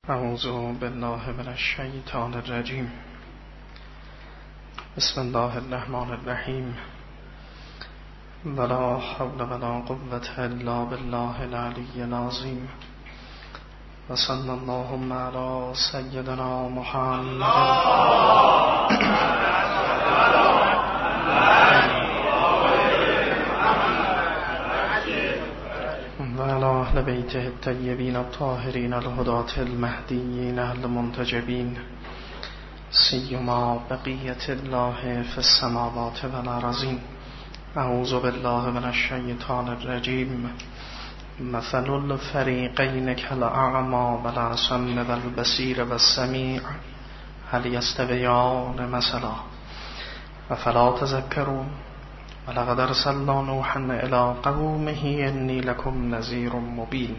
اعوذ بالله من الشیطان الرجیم. بسم الله الرحمن الرحیم. ولا حول ولا قوة الا بالله العلی العظیم. و صلی اللهم علی سیدنا محمد و علی اهل بیته الطیبین الطاهرین الهداة المهدیین المنتجبین، سیما بقیة الله فی السماوات والارضین. اعوذ بالله من الشیطان الرجیم. مثل الفریقین کالاعمی والاصم والبصیر والسمیع هل یستویان مثلا افلا تذکرون. ولقد ارسلنا نوحا الى قومه انی لکم نذیر مبین.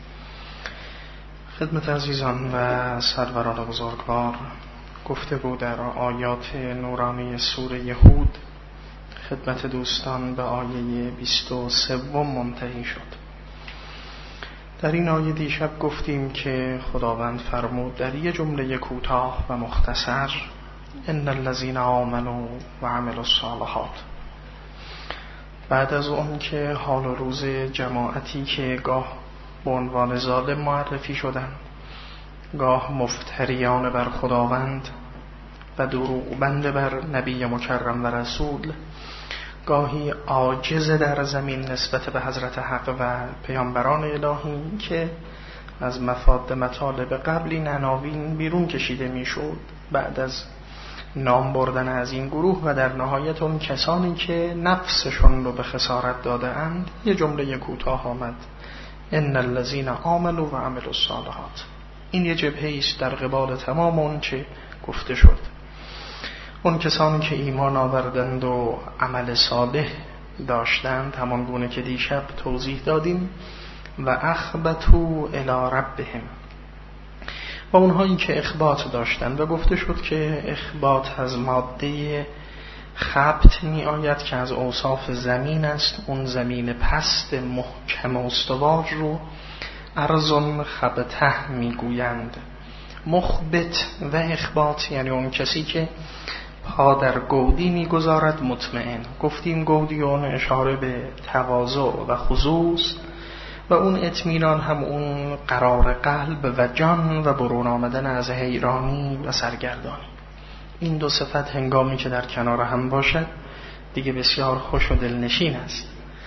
خدمت عزیزان و سروران بزرگوار، گفتگو در آیات نورانی سوره هود خدمت دوستان به آیه 23 منتهی شد. در این آیه دیشب گفتیم که خداوند فرمود در یه جمله کوتاه و مختصر: ان الذين آمنوا و عملوا الصالحات. بعد از اون که حال و روز جماعتی که گاه به عنوان ظالم معرفی شدن، گاه مفتریان بر خداوند و دروغ بنده بر نبی مکرم و رسول، گاهی عاجز در زمین نسبت به حضرت حق و پیامبران الهی که از مفاد مطالب قبلی عناوین بیرون کشیده میشد، بعد از نام بردن از این گروه و در نهایت اون کسانی که نفسشون رو به خسارت داده اند، یه جمله کوتاه آمد: ان الذين آمنوا و عملوا الصالحات. این یه جبهه است در قبال تمام اون چه گفته شد. اون کسانی که ایمان آوردند و عمل صالح داشتند، همان گونه که دیشب توضیح دادیم، و اخبتوا الی ربهم، و اونهایی که اخبات داشتند و گفته شد که اخبات از ماده خبت می آید که از اوصاف زمین است. اون زمین پست محکم و استوار رو ارض خبته می گویند. مخبت و اخبات یعنی اون کسی که پا در گودی می گذارد مطمئن. گفتیم گودی اون اشاره به تواضع و خضوع و اون اطمینان هم اون قرار قلب و جان و برون آمدن از حیرانی و سرگردانی. این دو صفت هنگامی که در کنار هم باشد دیگه بسیار خوش و دلنشین است.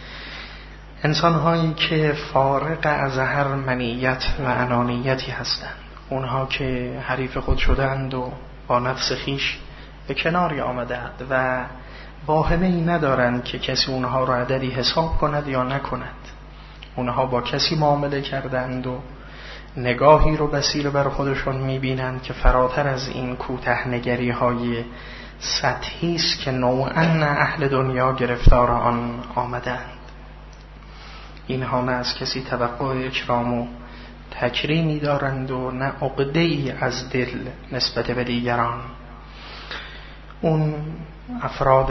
انسان هایی که فارغ از هر منیت و انانیتی هستند، اونها که حریف خود شدند و با نفس خیش به کناری آمدند و واهمه ای ندارند که کسی اونها را عددی حساب کند یا نکند. اونها با کسی معامله کردند و نگاهی رو بصیر بر خودشون میبینند که فراتر از این کوته نگری های سطحی است که نوعاً اهل دنیا گرفتار آن آمدند. اینها نه از کسی توقع اکرام و تکریمی دارند و نه عقده‌ای از دل نسبت به دیگران. اون افراد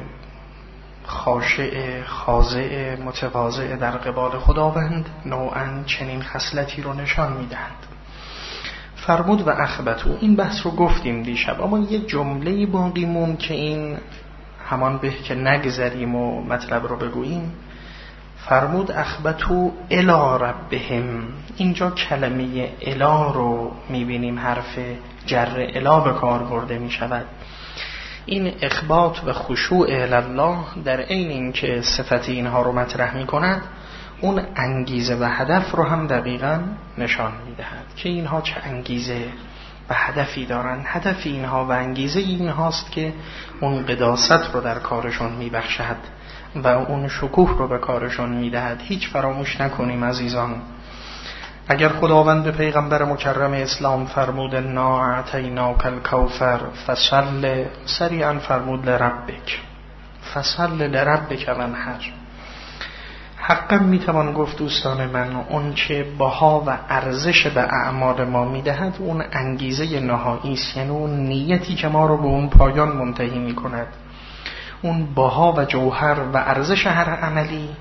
خاشع خاضع متواضع در قبال خداوند نوعاً چنین خصلتی رو نشان میدهند. فرمود و اخبتو. این بحث رو گفتیم دیشب، اما یه جمله باقی موند که این همان به که نگذریم و مطلب رو بگوییم. فرمود اخبتو الی ربهم. اینجا کلمه الی رو میبینیم حرف جر الی به کار برده میشود. این اخبات و خشوع الله در عین اینکه صفت اینها رو مطرح می کند، اون انگیزه و هدف رو هم دقیقاً نشان می دهد که اینها چه انگیزه و هدفی دارن. هدف اینها و انگیزه اینهاست که اون قداست رو در کارشون می بخشد و اون شکوه رو به کارشون می دهد. هیچ فراموش نکنیم عزیزان، اگر خداوند پیغمبر مکرم اسلام فرمود انا اعطیناک الکوثر فصل، سریعا فرمود لربک، فصل لربک وانحر. حقا میتوان گفت دوستان من اون چه بها و ارزش به اعمال ما میدهد اون انگیزه نهایی است، یعنی اون نیتی که ما رو به اون پایان منتهی میکند. اون بها و جوهر و ارزش هر عملی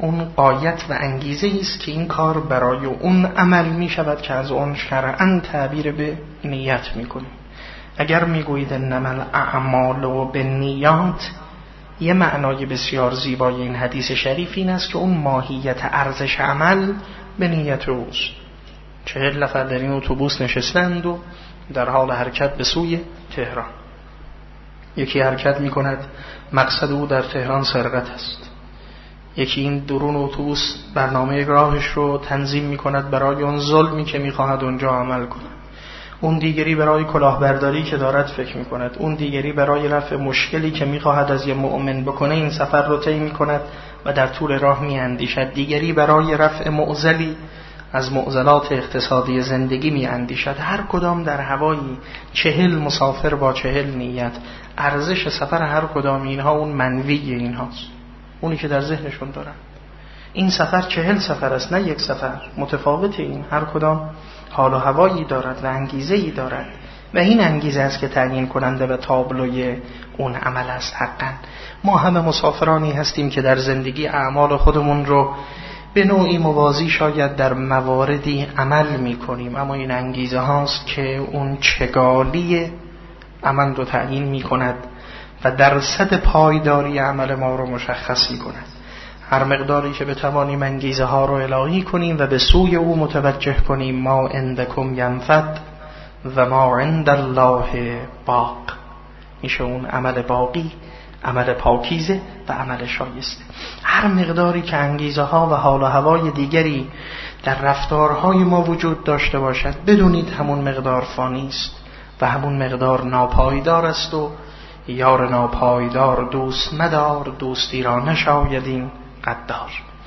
اون غایت و انگیزه است که این کار برای اون عمل می شود که از اون شرعاً تعبیر به نیت می کنیم. اگر می گویید انما الاعمال بالنیات، یه معنای بسیار زیبای این حدیث شریف این است که اون ماهیت ارزش عمل به نیت اوست. 40 نفر در این اتوبوس نشستند و در حال حرکت به سوی تهران. یکی حرکت می کند مقصد او در تهران سرقت است، یکی این درون اتوبوس برنامه راهش رو تنظیم می کند برای اون ظلمی که می خواهد اونجا عمل کند، اون دیگری برای کلاهبرداری که دارد فکر می کند، اون دیگری برای رفع مشکلی که می خواهد از یه مؤمن بکنه این سفر رو طی می کند و در طول راه می اندیشد، دیگری برای رفع معضلی از معضلات اقتصادی زندگی می اندیشد. هر کدام در هوایی 40 مسافر با 40 نیت. ارزش سفر هر کدام اینها اون منوی اینهاست، اونی که در ذهنشون دارن. این سفر 40 سفر است، نه یک سفر. متفاوت این، هر کدام حال و هوایی دارد و انگیزه‌ای دارد و این انگیزه است که تعیین کننده و تابلوی اون عمل است. حقا ما همه مسافرانی هستیم که در زندگی اعمال خودمون رو به نوعی موازی شاید در مواردی عمل می کنیم، اما این انگیزه هاست که اون چگالی عمل رو تعیین می کند و درصد پایداری عمل ما رو مشخص می کند. هر مقداری که بتوانیم انگیزه ها رو الهی کنیم و به سوی او متوجه کنیم، ما عندکم ینفد و ما عند الله باق، میشه اون عمل باقی، عمل پاکیزه و عمل شایسته. هر مقداری که انگیزه ها و حال و هوای دیگری در رفتارهای ما وجود داشته باشد، بدونید همون مقدار فانی است و همون مقدار ناپایدار است و یار ناپایدار دوست مدار، دوستی را نشاید این قدار.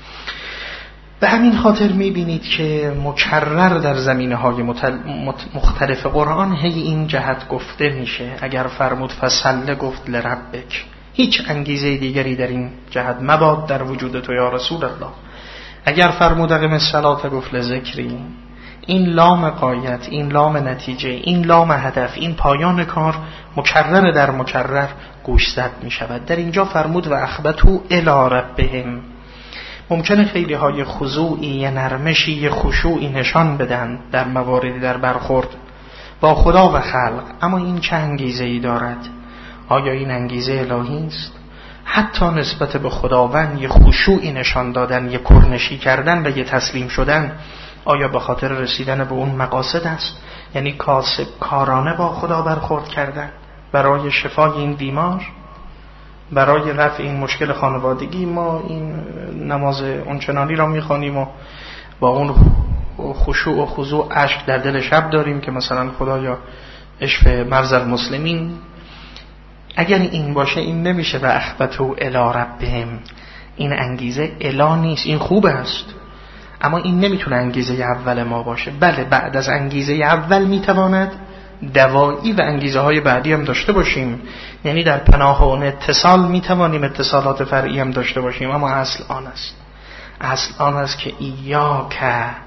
به همین خاطر میبینید که مکرر در زمینه‌های مختلف قرآن هی این جهت گفته میشه. اگر فرمود فصل گفت لربک، هیچ انگیزه دیگری در این جهت مباد در وجود تو یا رسول الله. اگر فرمود اقم الصلاة گفت لذکری، این لام غایت، این لام نتیجه، این لام هدف، این پایان کار مکرر در مکرر گوشزد می شود. در اینجا فرمود و اخبتوا الی ربهم. ممکنه خیلی های خضوعی، نرمشی، خشوعی نشان بدن در مواردی در برخورد با خدا و خلق، اما این چه انگیزه ای دارد؟ آیا این انگیزه الهی است؟ حتی نسبت به خداوند یه خشوعی نشان دادن، یه کرنشی کردن و یه تسلیم شدن، آیا به خاطر رسیدن به اون مقاصد است؟ یعنی کاسب کارانه با خدا برخورد کردن برای شفای این بیمار، برای رفع این مشکل خانوادگی. ما این نماز اونچنانی را میخوانیم و با اون خشوع و خضوع اشک در دل شب داریم که مثلا خدایا اشف مرض المسلمین. اگر این باشه این نمیشه و اخبتوا الی ربهم. این انگیزه الا نیست، این خوب است، اما این نمیتونه انگیزه اول ما باشه. بله بعد از انگیزه اول میتواند دوایی و انگیزه های بعدی هم داشته باشیم، یعنی در پناه اون اتصال میتوانیم اتصالات فرعی هم داشته باشیم، اما اصل آن است، اصل آن است که ایاک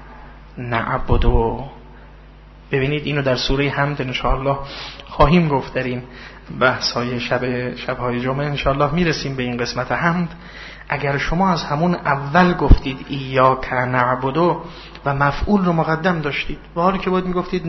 نعبدو. ببینید اینو در سوره حمد انشاءالله خواهیم گفت، در این بحث‌های شب‌های جمعه انشاءالله میرسیم به این قسمت حمد. اگر شما از همون اول گفتید ایاک نعبدو و مفعول رو مقدم داشتید، و حالی که باید میگفتید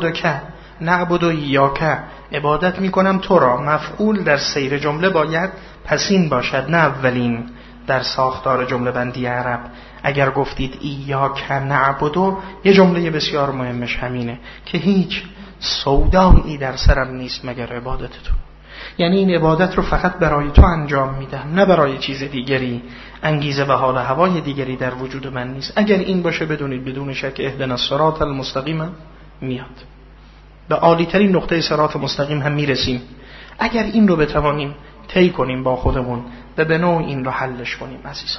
نعبدو ایاک، عبادت میکنم تو را، مفعول در سیر جمله باید پسین باشد نه اولین در ساختار جمله بندی عرب. اگر گفتید ایاک نعبدو، یه جمله بسیار مهمش همینه که هیچ سودایی در سرم نیست مگر عبادت تو، یعنی این عبادت رو فقط برای تو انجام میدم، نه برای چیز دیگری. انگیزه و حال هوای دیگری در وجود من نیست. اگر این باشه بدونید بدون شک اهدنا الصراط المستقیم میاد، به عالی ترین نقطه صراط مستقیم هم میرسیم. اگر این رو بتوانیم طی کنیم با خودمون و به نوع این رو حلش کنیم. عزیزان،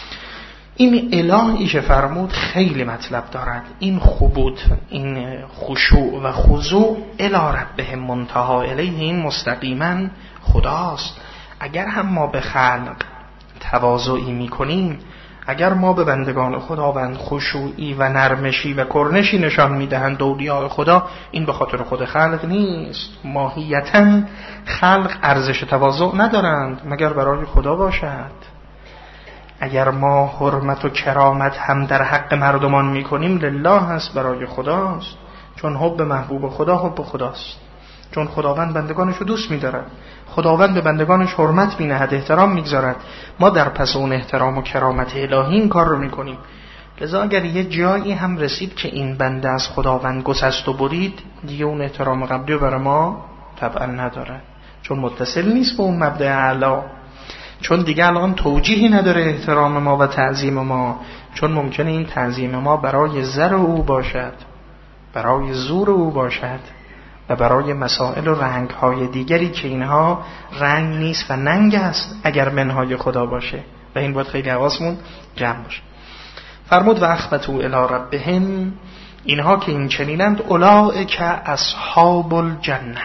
این الهی که فرمود خیلی مطلب دارد. این خبوت، این خشوع و خضوع الی ربهم منتهی الیه، این مستقیما خداست. اگر هم ما به خلق تواضعی میکنیم، اگر ما به بندگان خداوند خشوعی و نرمشی و کرنشی نشان میدهند اولیاء خدا، این به خاطر خود خلق نیست. ماهیتاً خلق ارزش تواضع ندارند مگر برای خدا باشد. اگر ما حرمت و کرامت هم در حق مردمان میکنیم لله هست، برای خداست، چون حب محبوب خدا حب خداست، چون خداوند بندگانش رو دوست می‌دارد، خداوند به بندگانش حرمت می‌نهد، احترام می‌گذارد. ما در پس اون احترام و کرامت الهی این کار رو می‌کنیم. لذا اگر یه جایی هم رسید که این بنده از خداوند گسست و برید، دیگه اون احترام قبلی رو برای ما طبعا نداره، چون متصل نیست به اون مبدأ اعلی، چون دیگه الان توجیهی نداره احترام ما و تعظیم ما، چون ممکنه این تعظیم ما برای زر او باشد، برای زور او باشد و برای مسائل و رنگ‌های دیگری که اینها رنگ نیست و ننگ است اگر منهای خدا باشه، و این باید خیلی حواسمون جمع باشه. فرمود و اخبتوا الی ربهم، اینها که این چنینند، اولئک اصحاب الجنه،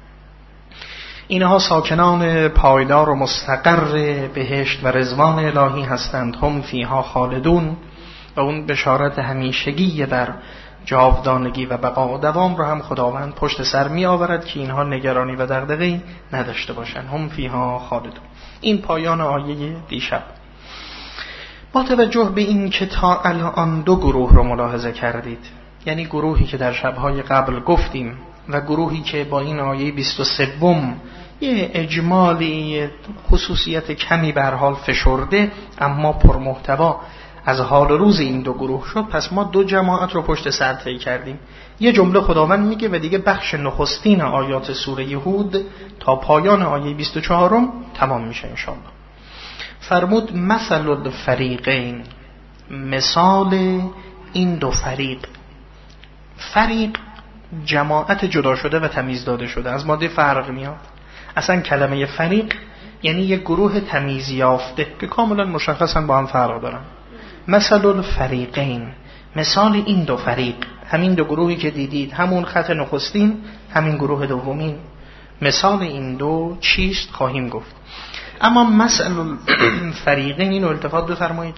اینها ساکنان پایدار و مستقر بهشت و رضوان الهی هستند، هم فیها خالدون، و اون بشارت همیشگی بر جاودانگی و بقا و دوام رو هم خداوند پشت سر می آورد که اینها نگرانی و دغدغه‌ای نداشته باشند. هم فیها خالدون. این پایان آیه دیشب. با توجه به این که تا الان دو گروه رو ملاحظه کردید، یعنی گروهی که در شبهای قبل گفتیم و گروهی که با این آیه 23 یه اجمالی خصوصیت کمی به هر حال فشرده اما پرمحتوا از حال روز این دو گروه شد، پس ما دو جماعت رو پشت سر طی کردیم. یه جمله خداوند میگه و دیگه بخش نخستین آیات سوره هود تا پایان آیه 24 تمام میشه انشاءالله. فرمود مثل الفریقین، مثال این دو فریق. فریق جماعت جدا شده و تمیز داده شده، از ماده فرق میاد. اصلا کلمه فریق یعنی یک گروه تمیز یافته که کاملا مشخصا با هم فرق دارن. مثل الفریقین، مثال این دو فریق، همین دو گروهی که دیدید، همون خط نخستین، همین گروه دومین، مثال این دو چیست خواهیم گفت. اما مثل الفریقین اینو التفات بفرمایید.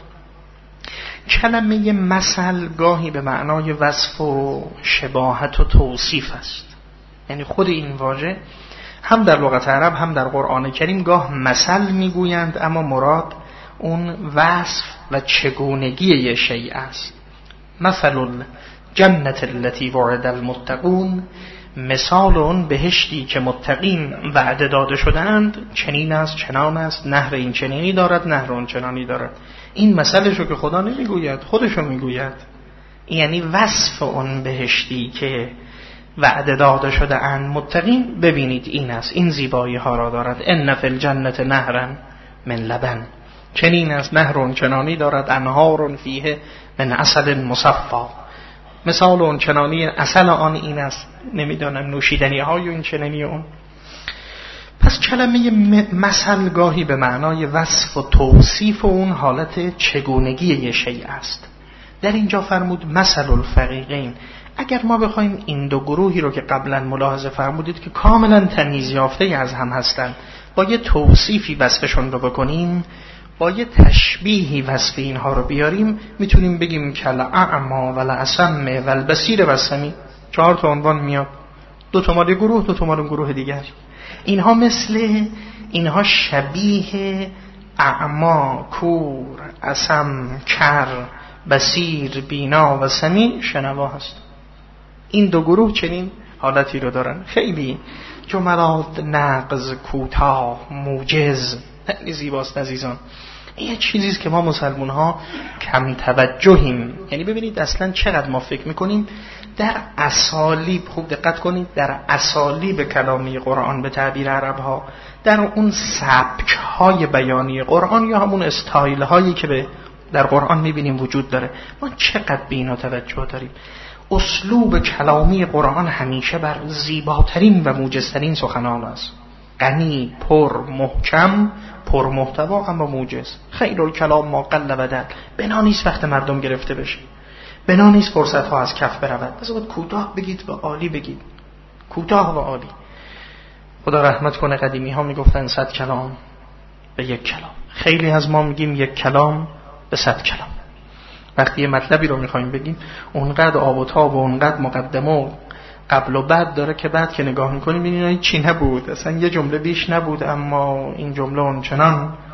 کلمه مثل گاهی به معنای وصف و شباهت و توصیف است، یعنی خود این واژه هم در لغت عرب هم در قرآن کریم گاه مثل میگویند، اما مراد اون وصف و چگونگی یه شیء است. مثل الجنة التي وعد المتقون، مثال اون بهشتی که متقین وعده داده شدند چنین است چنان است، نهر این چنینی دارد نهر اون چنانی دارد. این مثلشو که خدا نمیگوید، خودشو میگوید، یعنی وصف اون بهشتی که وعده داده شده اند متقین، ببینید این است، این زیبایی ها را دارد. ان فی الجنة نهرا من لبن، چنین است، نهر اون چنانی دارد، انهار فیه من عسل مصفا، مثال اون چنانی عسل آن این است، نمیدانم نوشیدنی های اون چنینی اون. پس کلمه مثل گاهی به معنای وصف و توصیف و اون حالت چگونگی یه شیء است. در اینجا فرمود مثل الفریقین. اگر ما بخوایم این دو گروهی رو که قبلا ملاحظه فرمودید که کاملا تمیز یافته از هم هستند، با یه توصیفی وصفشون رو بکنیم، با یه تشبیهی وصف اینها رو بیاریم، میتونیم بگیم کل اعما و الاسم و البصیر و السمیع. 4 تا عنوان میاد، 2 تا مال گروه، 2 تا مال گروه دیگر. اینها مثل، اینها شبیه اعما، کور، اسم، کر، بصیر، بینا و سمیع، شنوا هست. این دو گروه چنین حالتی رو دارن. خیلی جملات نقض، کوتاه، موجز، خیلی زیباست عزیزان. این یه چیزیست که ما مسلمان ها کم توجهیم. یعنی ببینید اصلا چقدر ما فکر میکنیم در اسالیب، خوب دقت کنید، در اسالیب کلامی قرآن به تعبیر عرب ها، در اون سبک های بیانی قرآن یا همون استایل هایی که در قرآن میبینیم وجود داره، ما چقدر به اینا توجه داریم. اسلوب کلامی قرآن همیشه بر زیباترین و موجزترین سخنان است. غنی، پر محکم، پر محتوا، اما موجز. خیر الکلام ما قل و دل. بنا نیست وقت مردم گرفته بشه، بنا نیست فرصت ها از کف برود. بس باید کوتاه بگید و عالی بگید، کوتاه و عالی. خدا رحمت کنه، قدیمی ها میگفتن 100 کلام به 1 کلام. خیلی از ما میگیم 1 کلام به 100 کلام. وقتی یه مطلبی رو میخوایم بگیم، اونقدر آب و تاب و اونقدر مقدمه و قبل و بعد داره که بعد که نگاه میکنیم میبینیم چی نبود، اصلا یه جمله بیش نبود، اما این جمله اونچنان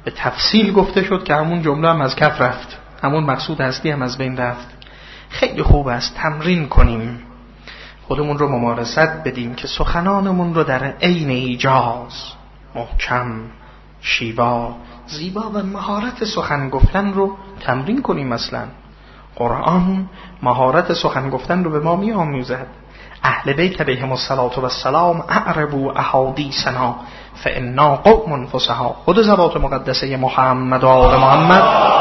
به تفصیل گفته شد که همون جمله هم از کف رفت، همون مقصود اصلی هم از بین رفت. خیلی خوب است تمرین کنیم، خودمون رو ممارست بدیم که سخنانمون رو در عین ایجاز، محکم، شیوا، زیبا و مهارت سخن گفتن رو تمرین کنیم. مثلا قرآن مهارت سخن گفتن رو به ما می آموزد. اهل بیت علیهم السلام اعربوا احادیثنا فانا قوم فصحا. خود ذوات مقدسه محمد و آل محمد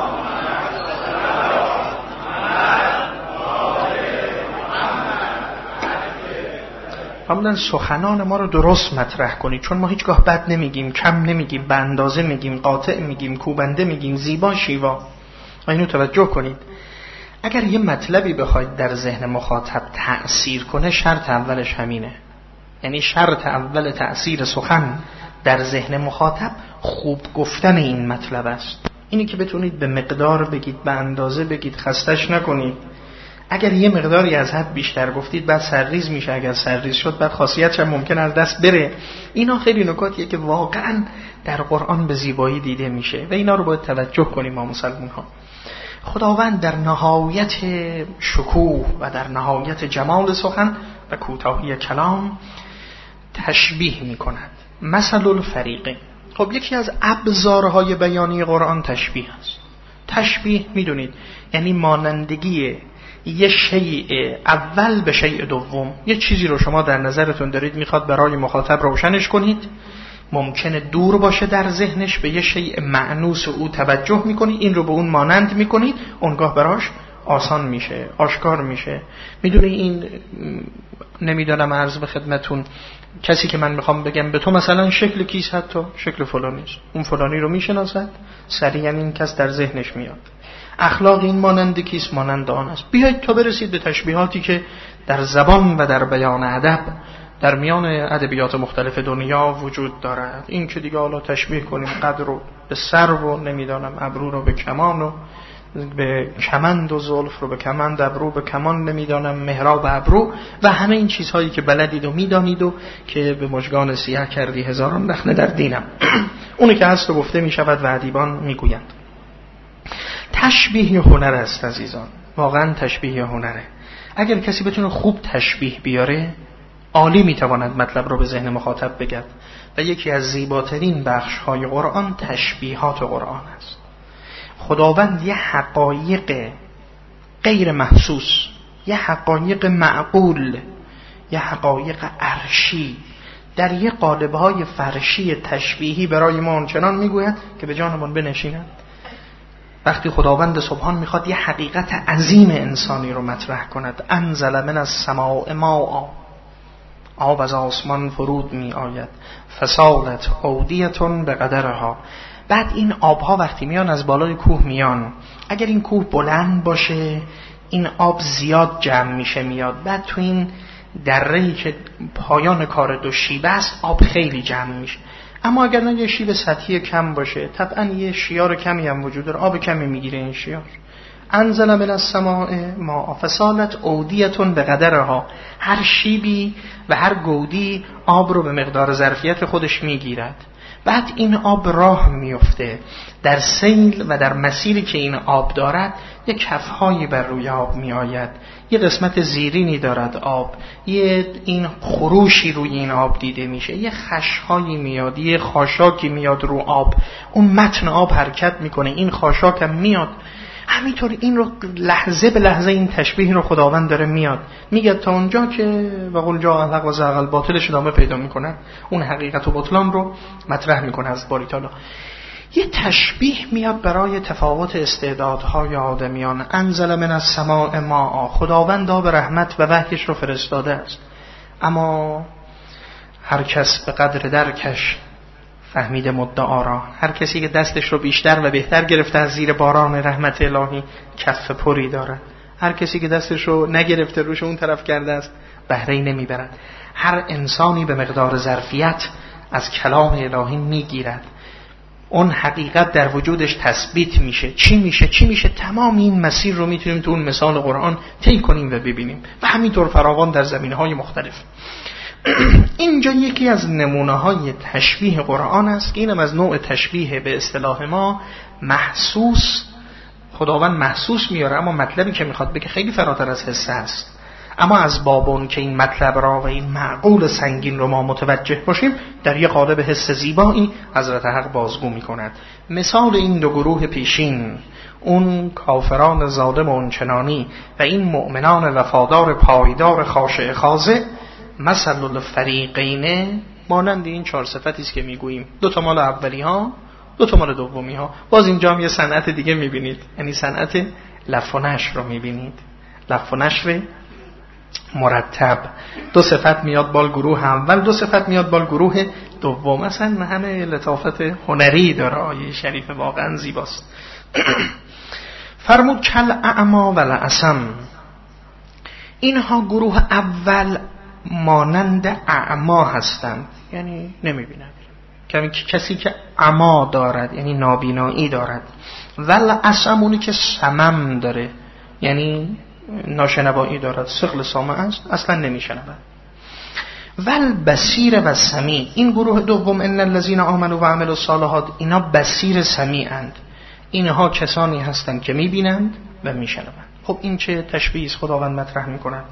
همون سخنان ما رو درست مطرح کنید، چون ما هیچگاه بد نمیگیم، کم نمیگیم، به اندازه میگیم، قاطع میگیم، کوبنده میگیم، زیبا شیوا. اینو توجه کنید. اگر یه مطلبی بخواید در ذهن مخاطب تأثیر کنه، شرط اولش همینه. یعنی شرط اول تأثیر سخن در ذهن مخاطب خوب گفتن این مطلب است. اینی که بتونید به مقدار بگید، به اندازه بگید، خستش نکنید. اگر یه مقداری از حد بیشتر گفتید بعد سرریز میشه، اگر سرریز شد بعد خاصیتش هم ممکن از دست بره. اینا خیلی نکاتیه که واقعا در قرآن به زیبایی دیده میشه و اینا رو باید توجه کنیم ما مسلمان ها. خداوند در نهایت شکوه و در نهایت جمال سخن و کوتاهی کلام تشبیه میکند. مثل الفریقین. خب یکی از ابزارهای بیانی قرآن تشبیه است. تشبیه میدونید یعنی مانندگی یه شیء اول به شیء دوم. یه چیزی رو شما در نظرتون دارید میخواد برای مخاطب روشنش کنید، ممکنه دور باشه در ذهنش، به یه شیء مأنوس او توجه میکنید، این رو به اون مانند میکنید، اونگاه براش آسان میشه، آشکار میشه. میدونی این نمیدونم عرض به خدمتون، کسی که من میخوام بگم به تو مثلا شکل کیس، حتی شکل فلانیست، اون فلانی رو میشناسد، سریعا این کس در ذهنش میاد. اخلاق این مانند کیس، مانند آن است. بیایید تا برسید به تشبیهاتی که در زبان و در بیان ادب در میان ادبیات مختلف دنیا وجود دارد. این که دیگه حالا تشبیه کنیم قد رو به سر و نمیدانم ابرو رو به کمان و به کمند و زلف رو به کمند، ابرو به کمان، نمیدانم محراب ابرو و همه این چیزهایی که بلدید و میدانید و که به مژگان سیاه کردی هزاران رخنه در دینم. اونی که هست و گفته میشود و ادیبان میگویند. تشبیه هنر است عزیزان، واقعا تشبیه هنره. اگر کسی بتونه خوب تشبیه بیاره عالی میتواند مطلب رو به ذهن مخاطب بگد و یکی از زیباترین بخش‌های قرآن تشبیهات قرآن است. خداوند یه حقایق غیر محسوس، یه حقایق معقول، یه حقایق عرشی در یه قالب‌های فرشی تشبیهی برای ما آنچنان میگوید که به جانمون بنشیند. وقتی خداوند سبحان میخواد یه حقیقت عظیم انسانی رو مطرح کند، انزل من السماء ماء، آب از آسمان فرود می آید، فسالت اودیتون به قدرها. بعد این آبها وقتی میان از بالای کوه میان، اگر این کوه بلند باشه این آب زیاد جمع میشه میاد، بعد تو این دره‌ای که پایان کار دو شیبه است آب خیلی جمع میشه. اما اگر نه یه شیب سطحی کم باشه طبعا یه شیار کمی هم وجود داره، آب کمی میگیره این شیار. انزل من السماء ماء فسالت اودیتون به قدرها. هر شیبی و هر گودی آب رو به مقدار ظرفیت خودش میگیرد. بعد این آب راه میفته در سیل و در مسیری که این آب دارد یک کفهایی بر روی آب می آید، یه قسمت زیرینی دارد آب، یه این خروشی روی این آب دیده میشه، یه خشهایی میاد، یه خاشاکی میاد رو آب، اون متن آب حرکت میکنه، این خاشاک هم میاد. همینطور این رو لحظه به لحظه این تشبیه رو خداوند داره میاد میگه تا اونجا که و قل جاء الحق و زهق الباطل ادامه پیدا میکنه، اون حقیقت و بطلان رو مطرح میکنه از باری تعالی. یه تشبیه میاد برای تفاوت استعدادهای آدمیان. انزل من السماء ماء، خداوند آب رحمت و وحیش رو فرستاده است، اما هر کس به قدر درکش فهمید مدعا را. هر کسی که دستش رو بیشتر و بهتر گرفته از زیر باران رحمت الهی کف پری دارد، هر کسی که دستش رو نگرفته روش اون طرف کرده است بهره‌ای نمیبرد. هر انسانی به مقدار ظرفیت از کلام الهی میگیرد، اون حقیقت در وجودش تثبیت میشه. چی میشه تمام این مسیر رو میتونیم تو اون مثال قرآن طی کنیم و ببینیم و همینطور فراوان در زمینه‌های مختلف. اینجا یکی از نمونه‌های تشبیه قرآن است که اینم از نوع تشبیه به اصطلاح ما محسوس. خداوند محسوس میاره، اما مطلبی که میخواد بگه خیلی فراتر از حس است. اما از بابون که این مطلب را و این معقول سنگین رو ما متوجه باشیم، در یک قالب حس زیبایی حضرت حق بازگو میکند. مثال این دو گروه پیشین، اون کافران ظالم و اونچنانی و این مؤمنان وفادار پایدار خاشع خاضع، مثل الفریقین، مانند این 4 صفتی است که میگوییم، 2 مال اولی ها، 2 مال دومی ها. باز اینجا هم یه صنعت دیگه میبینید، یعنی صنعت لف و نشر رو میبینید، لف و نشر مرتب. 2 صفت میاد بال گروه اول، 2 صفت میاد بال گروه دوم. اصلا همه لطافت هنری داره آیه شریف، واقعا زیباست. فرمود کل اعما و الاسم، اینها گروه اول مانند اعما هستند، یعنی نمیبینند. کسی که عما دارد یعنی نابینایی دارد، و الاسم اونی که صمم داره یعنی ناشنوایی دارد، ثقل سامع است، اصلا نمیشنود. ول بصیر و سمیع، این گروه دوم ان الذين آمنوا و عملوا الصالحات، اینا بصیر سمیعند، اینها کسانی هستند که میبینند و میشنوند. خب این چه تشبیه خداوند مطرح میکند؟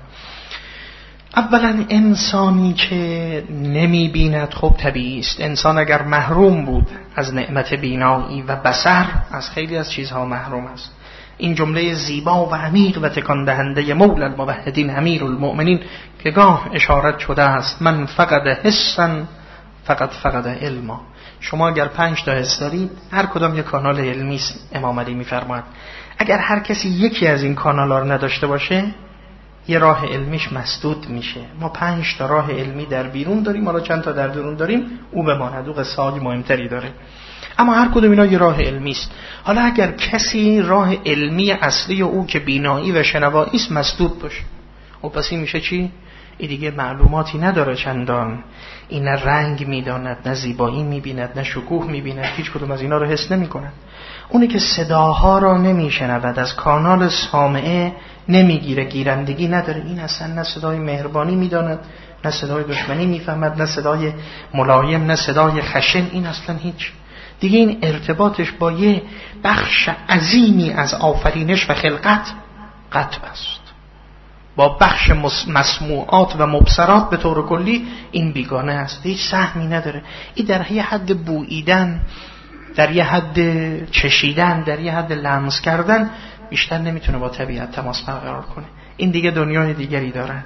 اولا انسانی که نمیبیند، خب طبیعی است، انسان اگر محروم بود از نعمت بینایی و بصر، از خیلی از چیزها محروم است. این جمله زیبا و عمیق و تکان دهنده مولا الموحدین امیر المؤمنین که گاه اشارت شده است، من فقد حسا فقط فقد علما. شما اگر 5 تا حس دارید، هر کدام یک کانال علمی است. امام علی می‌فرماید اگر هر کسی یکی از این کانال‌ها رو نداشته باشه، یه راه علمیش مسدود میشه. ما 5 تا راه علمی در بیرون داریم، حالا چند تا در درون داریم، او به ماند، او قصه مهمتری داره. اما هر کدوم اینا یه راه علمی است. حالا اگر کسی راه علمی اصلی او که بینایی و شنوایی است مسدود باشه، و پس این میشه چی؟ این دیگه معلوماتی نداره چندان، این نه رنگ میداند، نه زیبایی میبیند، نه شکوه میبیند، هیچ کدوم از اینا رو حس نمیکنه. اونی که صداها را نمیشنود، از کانال سامعه نمیگیره، گیرندگی نداره، این اصلا نه صدای مهربانی میداند، نه صدای دشمنی میفهمد، نه صدای ملایم، نه صدای خشن، این اصلا هیچ. دیگه این ارتباطش با یه بخش عظیمی از آفرینش و خلقت قطع است. با بخش مسموعات و مبصرات به طور کلی این بیگانه است، هیچ سهمی نداره. این در یه حد بوییدن، در یه حد چشیدن، در یه حد لمس کردن بیشتر نمیتونه با طبیعت تماس برقرار کنه. این دیگه دنیای دیگری دارد.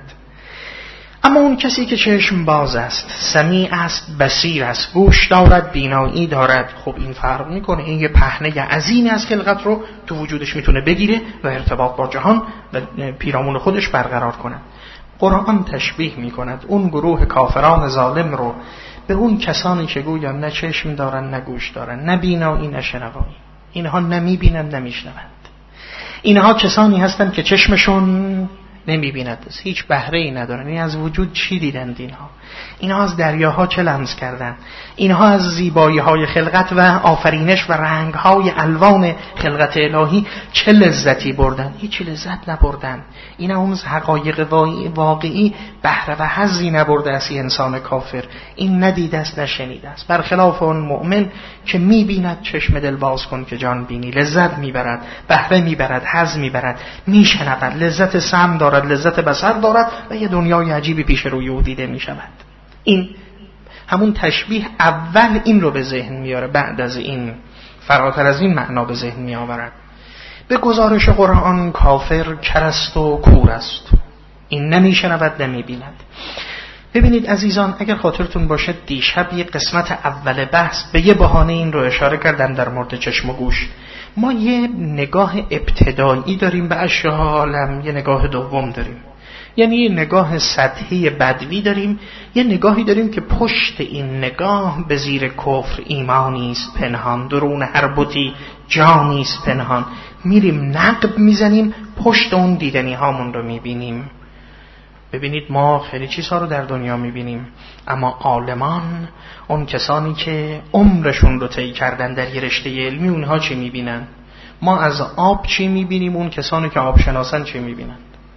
اما اون کسی که چشم باز است، سمیع است، بصیر است، گوش دارد، بینایی دارد، خب این فرق میکنه. این یه پهنه عظیمی از خلقت رو تو وجودش میتونه بگیره و ارتباط با جهان و پیرامون خودش برقرار کنه. قرآن تشبیه میکند اون گروه کافران ظالم رو به اون کسانی که گویا نه چشم دارن، نه گوش دارن، نه بینایی، نه شنوایی. اینها نمیبینند، نمیشنوند. اینها کسانی هستند که چشمشون نمیبیند، هیچ بهره ای ندارن. این از وجود چی دیدند؟ اینها از دریاها چه لمس کردند؟ اینها از زیبایی های خلقت و آفرینش و رنگ های الوان خلقت الهی چه لذتی بردن؟ هیچ لذت نبردن. این اون از حقایق واقعی بهره و حظی نبرده است انسان کافر. این ندیده است، نشنیده است. برخلاف اون مؤمن که میبیند، چشم دل باز کن که جان بینی، لذت میبرد، بهره میبرد، حظ میبرد، میشنود، لذت سمع دارد، لذت بصر دارد و یه دنیای عجیبی پیش روی او دیده میشود. این همون تشبیه اول این رو به ذهن میاره، بعد از این فراتر از این معنا به ذهن میآورد. به گزارش قرآن کافر کرست و کور است، این نمیشنود، نمیبیند. ببینید عزیزان، اگر خاطرتون باشد دیشب یه قسمت اول بحث به یه بهانه این رو اشاره کردم در مورد چشم و گوش. ما یه نگاه ابتدایی داریم به اشیاء عالم، یه نگاه دوم داریم، یعنی یه نگاه سطحی بدوی داریم، یه نگاهی داریم که پشت این نگاه به زیر کفر ایمانی است پنهان، درون هر بتی جانی است پنهان. میریم نقب میزنیم، پشت اون دیدنی هامون رو میبینیم. ببینید ما خیلی چیزها رو در دنیا میبینیم، اما عالمان، اون کسانی که عمرشون رو طی کردن در یه رشته علمی، اونها چی میبینن؟ ما از آب چی میبینیم؟ اون کسانی که آب شناسن چی میبینن؟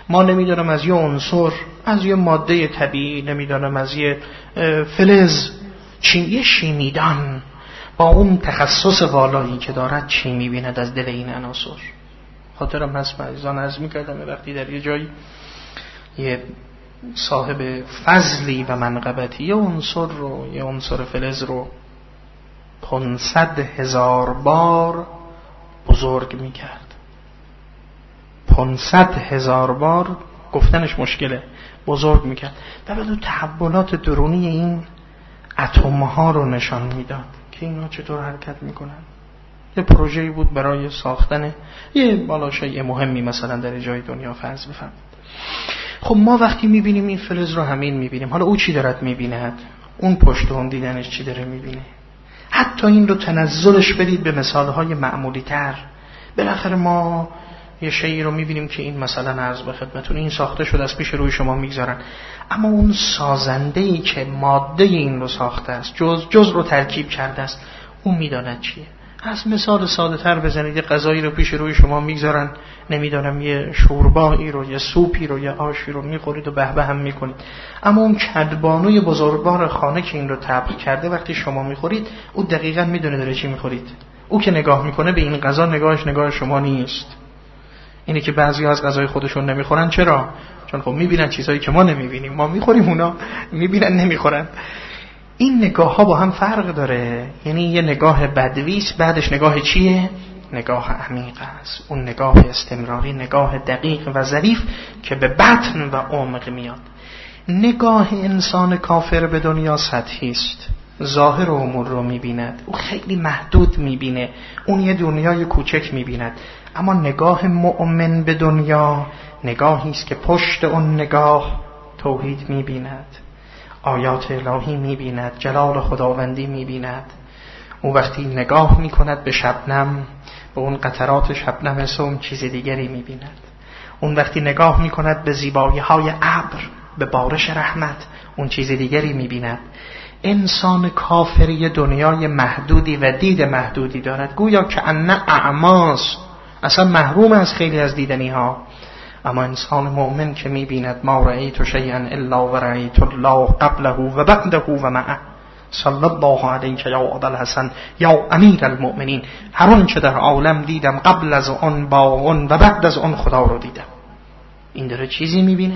ما نمیدونم از یه عنصر، از یه ماده طبیعی، نمیدونم از یه فلز، یه شیمیدان با اون تخصص والایی که دارد چی میبیند از دل این عناصر. خاطرم هست عزیزان عرض میکردم وقتی در یه جایی یه صاحب فضلی و منقبتی یه عنصر فلز رو 500,000 بار بزرگ میکرد. 500,000 بار گفتنش مشکله، بزرگ میکرد و بعد تحولات درونی این اتم ها رو نشان میداد که اینا چطور حرکت میکنن. یه پروژه‌ای بود برای ساختن یه بالا شیء مهمی مثلا در جای دنیا فرض بفرمایید. خب ما وقتی میبینیم این فلز رو همین میبینیم، حالا او چی دارد میبیند؟ اون پشت اون دیدنش چی داره میبینه؟ حتی این رو تنزلش بدید به مثالهای معمولی تر. بالاخره ما یه شیئی رو میبینیم که این مثلا عرض به خدمتون این ساخته شده از پیش روی شما میگذارن، اما اون سازنده‌ای که ماده این رو ساخته است، جز رو ترکیب کرده است، اون میداند چیه. از مثال ساده تر بزنید، یه غذایی رو پیش روی شما میگذارن، نمیدونم یه شوربایی رو، یه سوپی رو، یه آشی رو میخورید و به به هم میکنید، اما اون کدبانوی بزرگوار خانه که این رو طبخ کرده وقتی شما میخورید او دقیقاً میدونه داره چی میخورید. او که نگاه میکنه به این غذا نگاه شما نیست. اینه که بعضی از غذای خودشون نمیخورن. چرا؟ چون خب میبینن چیزایی که ما نمیبینیم، ما میخوریم اونا میبینن نمیخورن. این نگاه ها با هم فرق داره. یعنی یه نگاه بدویست، بعدش نگاه چیه؟ نگاه عمیق است. اون نگاه استمراری، نگاه دقیق و ظریف که به بطن و عمق میاد. نگاه انسان کافر به دنیا سطحی است، ظاهر امور رو میبیند، او خیلی محدود میبینه، اون یه دنیای کوچک میبیند. اما نگاه مؤمن به دنیا نگاهی است که پشت اون نگاه توحید میبیند، آیات الهی میبیند، جلال خداوندی میبیند. او وقتی نگاه میکند به شبنم، به اون قطرات شبنم سوم، چیز دیگری میبیند. اون وقتی نگاه میکند به زیبایی های ابر، به بارش رحمت، اون چیز دیگری میبیند. انسان کافری دنیای محدودی و دید محدودی دارد، گویا که انه اعماس، اصلا محروم از خیلی از دیدنی ها. اما انسان مؤمن که میبیند ما رأیت شیئا الا و رأیت الله قبله و بعده و معه، صلی الله علیک یا ابوالحسن یا امیر المؤمنین، هر اون چه در عالم دیدم قبل از اون با اون و بعد از اون خدا رو دیدم. این داره چیزی میبیند،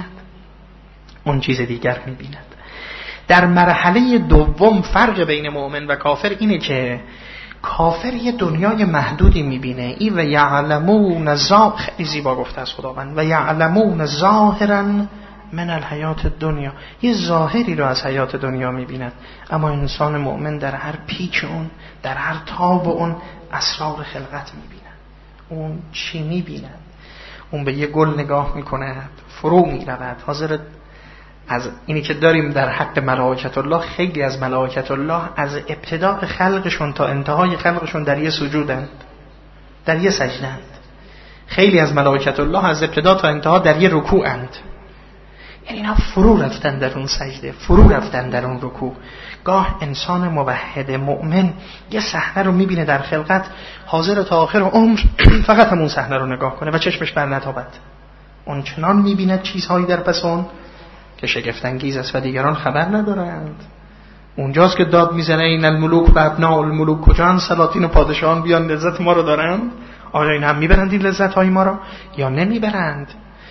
اون چیز دیگر میبیند. در مرحله دوم فرق بین مؤمن و کافر اینه که کافر یه دنیای محدودی میبینه. این و یعلمون خیلی زیبا گفته از خداوند، و یعلمون ظاهرا من الحیات الدنیا، یه ظاهری رو از حیات دنیا میبیند. اما انسان مؤمن در هر پیچ اون، در هر تاب اون، اسرار خلقت میبیند. اون چی میبیند؟ اون به یه گل نگاه میکند، فرو میرود. حاضر از اینی که داریم در حق ملائکت الله، خیلی از ملائکت الله از ابتداء خلقشون تا انتهای خلقشون در یه سجودند، در یه سجدند. خیلی از ملائکت الله از ابتدا تا انتها در یه رکوعند. یعنی اینا فرو رفتن در اون سجده، فرو رفتن در اون رکوع. گاه انسان موحد مؤمن یه صحنه رو میبینه در خلقت، حاضر تا آخر عمر فقط همون صحنه رو نگاه کنه و چشمش بر نتابد. اون چنان میبیند چیزهایی در پس اون که شگفت‌انگیز است و دیگران خبر ندارند. اونجاست که داد میزنه این الملوک و ابناء الملوک، کجان سلاطین و پادشاهان بیان لذت ما رو دارند؟ آیا این هم میبرند این لذت های ما رو یا نمیبرند؟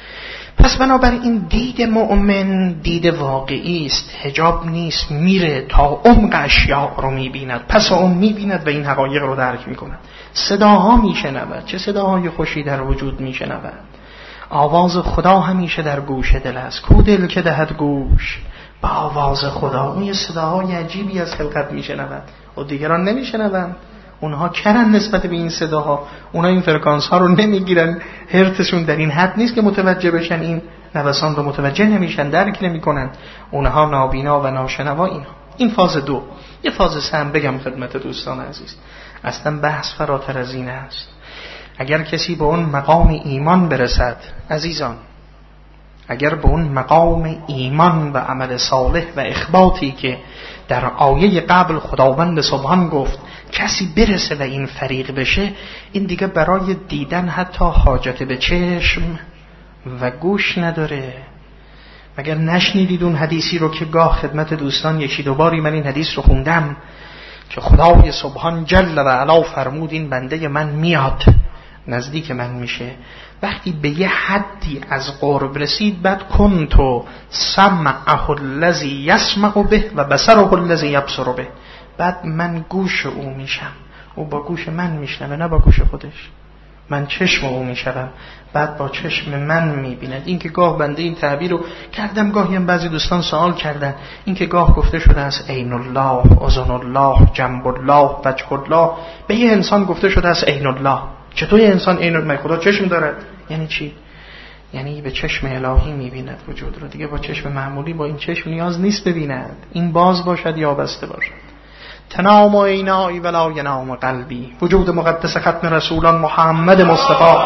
پس بنابراین دید مؤمن دید واقعی است، حجاب نیست، میره تا عمق اشیاء رو میبیند، پس اون میبیند و این حقایق رو درک میکند. صداها میشنود، چه صداهای خوشی در وجود میشنود. آواز خدا همیشه در گوش دل است، کو دل که دهد گوش با آواز خدا. اون یه صداهای عجیبی از خلقت میشنود و دیگران نمیشنوند. اونها کرن نسبت به این صداها، اونها این فرکانس ها رو نمیگیرن، هرتشون در این حد نیست که متوجه بشن، این نوسان رو متوجه نمیشن، درک نمیکنن. اونها نابینا و ناشنوا. این فاز دو. یه فاز سه هم بگم خدمت دوستان عزیز، اصلا بحث فراتر از این است. اگر کسی به اون مقام ایمان برسد عزیزان، اگر به اون مقام ایمان و عمل صالح و اخباتی که در آیه قبل خداوند سبحان گفت کسی برسه و این فریق بشه، این دیگه برای دیدن حتی حاجت به چشم و گوش نداره. مگر نشنیدید اون حدیثی رو که گاه خدمت دوستان یکی دوباری من این حدیث رو خوندم که خدای سبحان جل و علا فرمود این بنده من میاد نزدیک من میشه، وقتی به یه حدی از قرب رسید بعد کنتو سمعه الذی یسمع به و بصره الذی یبصر به، بعد من گوش او میشم، او با گوش من میشنوه نه با گوش خودش، من چشم او میشوم بعد با چشم من میبیند. این که گاه بنده این تعبیر رو کردم، گاهی هم بعضی دوستان سوال کردن، این که گاه گفته شده است عین الله، اذن الله، جنب الله، وجه الله، به یه انسان گفته شده است عین الله. چطور یه انسان عین الله؟ خدا چشم دارد یعنی چی؟ یعنی به چشم الهی میبیند وجود رو، دیگه با چشم معمولی با این چشم نیاز نیست ببیند، این باز باشد یا بسته باشد. تنام عینای ولا ینام قلبی، وجود مقدس ختم رسولان محمد مصطفی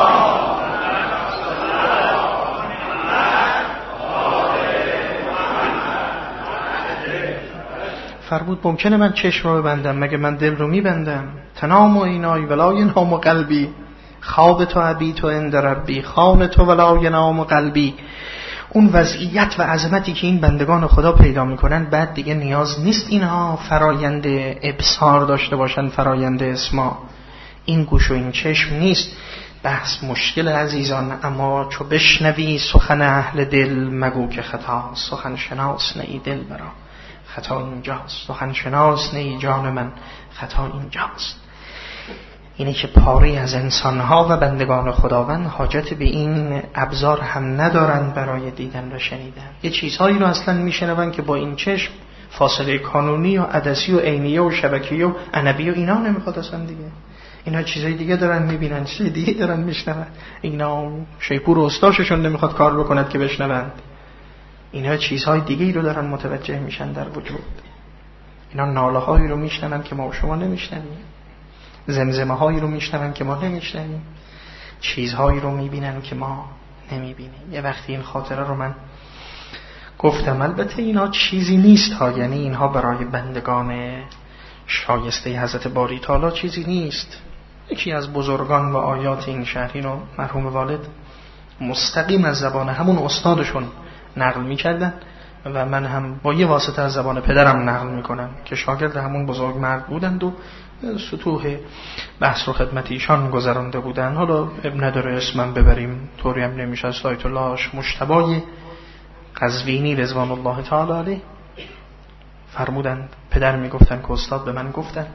فرمود ممکنه من چشم رو ببندم، مگه من دل رو میبندم؟ تنام عینای ولا ینام قلبی، خواب تو عبیت و عند ربی، خوان تو ولا ینام قلبی. اون وضعیت و عظمتی که این بندگان خدا پیدا میکنن، بعد دیگه نیاز نیست اینها فرایند ابصار داشته باشن، فرایند اسماع. این گوش و این چشم نیست. بحث مشکل عزیزان، اما چو بشنوی سخن اهل دل مگو که خطا، سخن شناس نی دل برا خطا اینجاست، سخن شناس نی جان من خطا اینجاست. اینه که پاره از انسانها و بندگان خداوند حاجت به این ابزار هم ندارند برای دیدن و شنیدن. یه چیزهایی رو اصلا میشنون که با این چشم فاصله کانونی و عدسی و عینیه و شبکیه و عنبی و اینا نمیخواد اصلا دیگه. اینا چیزای دیگه دارن میبینن، چیزای دیگه دارن میشنون. اینا شیپور و استاششون نمیخواد کار بکند که بشنوند. اینا چیزهای دیگه رو دارن متوجه میشن در وجود. اینا ناله هایی رو میشنون که ما و شما نمیشنویم، زمزمه هایی رو میشنون که ما نمیشنویم، چیزهایی رو میبینن که ما نمیبینیم. یه وقتی این خاطره رو من گفتم، البته اینا چیزی نیست ها، یعنی اینها برای بندگان شایسته حضرت باری تعالی چیزی نیست. یکی از بزرگان و آیات این شهری رو مرحوم والد مستقیم از زبان همون استادشون نقل میکردن و من هم با یه واسطه از زبان پدرم نقل میکنم که شاگرد همون بزرگ مرد بودند و سطوح بحث رو خدمت ایشان گذرانده بودن. حالا ابن نداره اسمم ببریم، طوری هم نمیشه. از آیت اللهش مجتبی قزوینی رضوان الله تعالی علیه فرمودند، پدر میگفتن که استاد به من گفتن،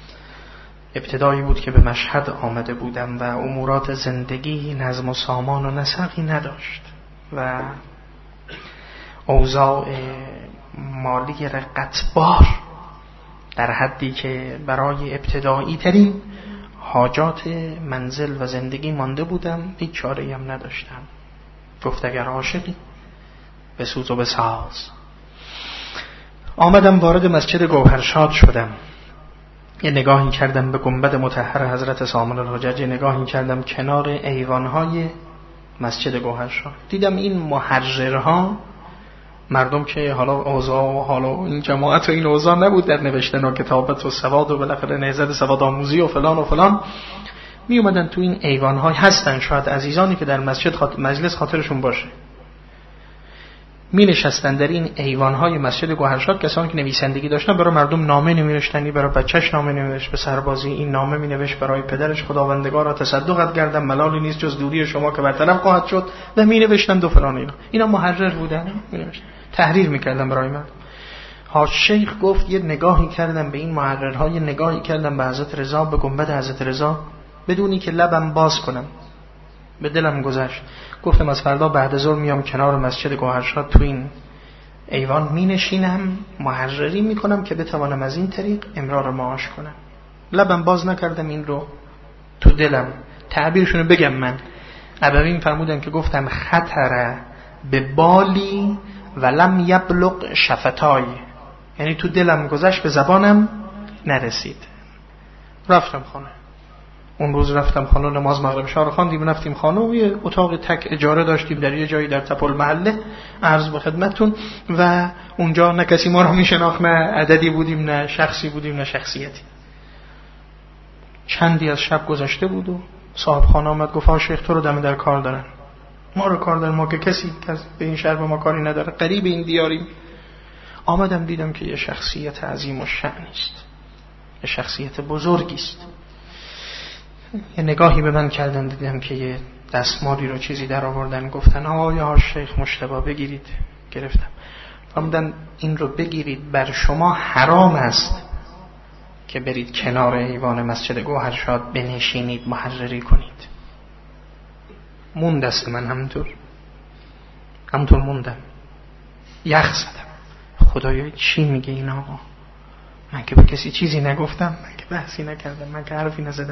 ابتدایی بود که به مشهد آمده بودم و امورات زندگی نظم و سامان و نسقی نداشت و اوضاع مالی رقتبار در حدی که برای ابتدایی ترین حاجات منزل و زندگی مانده بودم، هیچ چاره‌ای هم نداشتم. گفت اگر عاشقی بسوز و بساز. آمدم وارد مسجد گوهرشاد شدم، یه نگاهی کردم به گنبد مطهر حضرت سامن الحجج، نگاهی کردم کنار ایوانهای مسجد گوهرشاد، دیدم این محررها، مردم که حالا اوضاع و حالا این جماعت و این اوضاع نبود در نوشتن و کتابت و سواد و بالاخره نهضت سواد آموزی و فلان و فلان، می اومدن تو این ایوان‌ها. هستن شاید عزیزانی که در مسجد مجلس خاطرشون باشه، می نشستن در این ایوان‌های مسجد گوهرشاد کسانی که نویسندگی داشتن، برای مردم نامه نمی‌نوشتن، برای بچه‌ش نامه نمی‌نوشت، به سربازی این نامه می‌نوشت برای پدرش، خداوندگارا تصدقت کردم، ملالی نیست جز دوری شما که برطرف خواهد شد، و می‌نوشتن دو فلان. اینا محرر بودن، می‌نوشتن، تحریر می‌کردن برای من. حاج شیخ گفت یه نگاهی کردم به این محررها، یه نگاهی کردم به حضرت رضا، به گنبد حضرت رضا، بدونی که لبم باز کنم. به دلم گذشت، گفتم از فردا بعد از ظهر میام کنار مسجد گوهرشاد تو این ایوان می نشینم، محرری میکنم که بتوانم از این طریق امرار معاش کنم. لبم باز نکردم، این رو تو دلم تعبیرشونو بگم. من ابوین فرمودن که گفتم خطر به بالی ولم یبلغ شفتای، یعنی تو دلم گذشت به زبانم نرسید. رفتم خانه. اون روز رفتم خانه، نماز مغرب شاه رو خواندیم، رفتیم خانه و یه اتاق تک اجاره داشتیم در یه جایی در تپل محله، عرض به خدمتتون، و اونجا نه کسی ما رو میشناخت، نه عددی بودیم، نه شخصی بودیم، نه شخصیتی. چندی از شب گذشته بود و صاحب خانه آمد گفت شیخ تو رو دم در کار دارن. ما رو کار داره، ما که کسی به این شهر به ما کاری نداره، قریب این دیاریم. آمدم دیدم که یه شخصیت عظیم و شأنی است، یه شخصیت بزرگی است. یه نگاهی به من کردن، دیدم که یه دستمالی رو چیزی در آوردن، گفتن آقای شیخ مجتبی بگیرید. گرفتم. فرمودن این رو بگیرید، بر شما حرام است که برید کنار ایوان مسجد گوهرشاد بنشینید محرری کنید. موند دست من همونطور موندم، یخ زدم. خدایا چی میگه این آقا؟ من که به کسی چیزی نگفتم، من که بحثی نکردم، من که حرفی نزدم.